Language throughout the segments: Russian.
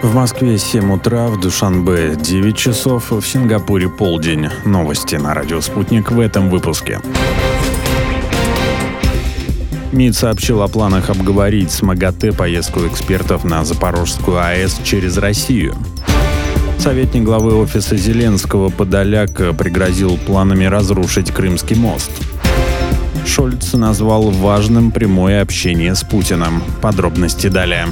В Москве 7 утра, в Душанбе 9 часов, в Сингапуре полдень. Новости на радио «Спутник» в этом выпуске. МИД сообщил о планах обговорить с МАГАТЭ поездку экспертов на Запорожскую АЭС через Россию. Советник главы офиса Зеленского Подоляк пригрозил планами разрушить Крымский мост. Шольц назвал важным прямое общение с Путиным. Подробности далее.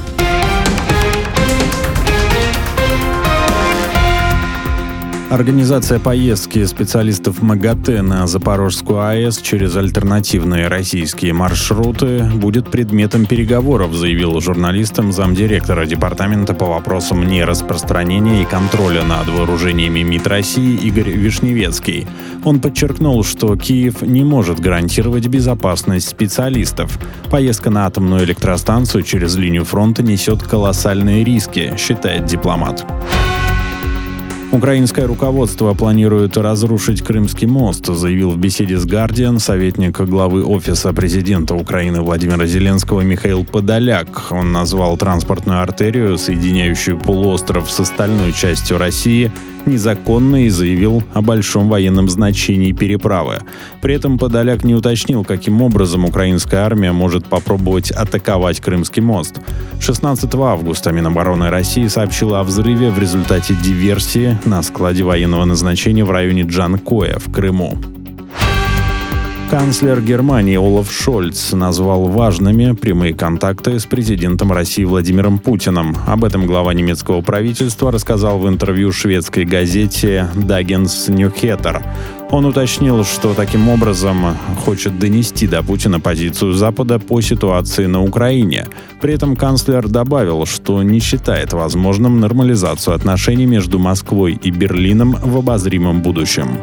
Организация поездки специалистов МАГАТЭ на Запорожскую АЭС через альтернативные российские маршруты будет предметом переговоров, заявил журналистам замдиректора Департамента по вопросам нераспространения и контроля над вооружениями МИД России Игорь Вишневецкий. Он подчеркнул, что Киев не может гарантировать безопасность специалистов. Поездка на атомную электростанцию через линию фронта несет колоссальные риски, считает дипломат. Украинское руководство планирует разрушить Крымский мост, заявил в беседе с «Гардиан» советник главы Офиса президента Украины Владимира Зеленского Михаил Подоляк. Он назвал транспортную артерию, соединяющую полуостров с остальной частью России, незаконной и заявил о большом военном значении переправы. При этом Подоляк не уточнил, каким образом украинская армия может попробовать атаковать Крымский мост. 16 августа Минобороны России сообщила о взрыве в результате диверсии на складе военного назначения в районе Джанкоя в Крыму. Канцлер Германии Олаф Шольц назвал важными прямые контакты с президентом России Владимиром Путиным. Об этом глава немецкого правительства рассказал в интервью шведской газете «Dagens Nyheter». Он уточнил, что таким образом хочет донести до Путина позицию Запада по ситуации на Украине. При этом канцлер добавил, что не считает возможным нормализацию отношений между Москвой и Берлином в обозримом будущем.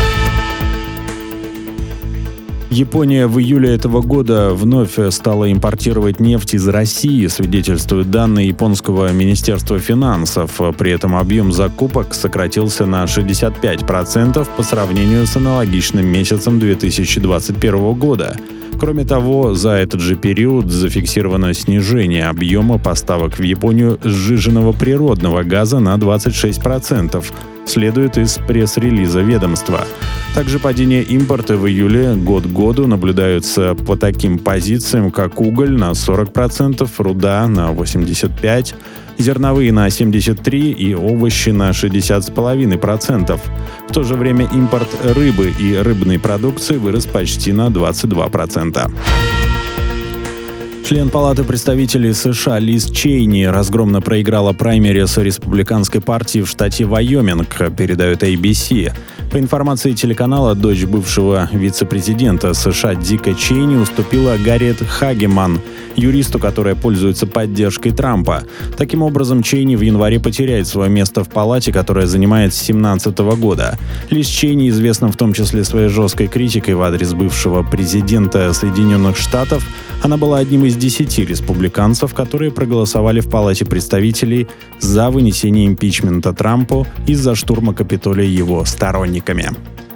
Япония в июле этого года вновь стала импортировать нефть из России, свидетельствуют данные японского Министерства финансов. При этом объем закупок сократился на 65% по сравнению с аналогичным месяцем 2021 года. Кроме того, за этот же период зафиксировано снижение объема поставок в Японию сжиженного природного газа на 26%, следует из пресс-релиза ведомства. Также падение импорта в июле год к году наблюдаются по таким позициям, как уголь на 40%, руда на 85%, зерновые на 73% и овощи на 60,5%. В то же время импорт рыбы и рыбной продукции вырос почти на 22%. Член Палаты представителей США Лиз Чейни разгромно проиграла праймериз республиканской партии в штате Вайоминг, передает ABC. По информации телеканала, дочь бывшего вице-президента США Дика Чейни уступила Гарриет Хагеман, юристу, которая пользуется поддержкой Трампа. Таким образом, Чейни в январе потеряет свое место в Палате, которое занимает с 2017 года. Лиз Чейни известна в том числе своей жесткой критикой в адрес бывшего президента Соединенных Штатов. Она была одним из 10 республиканцев, которые проголосовали в Палате представителей за вынесение импичмента Трампу из-за штурма Капитолия его сторонниками.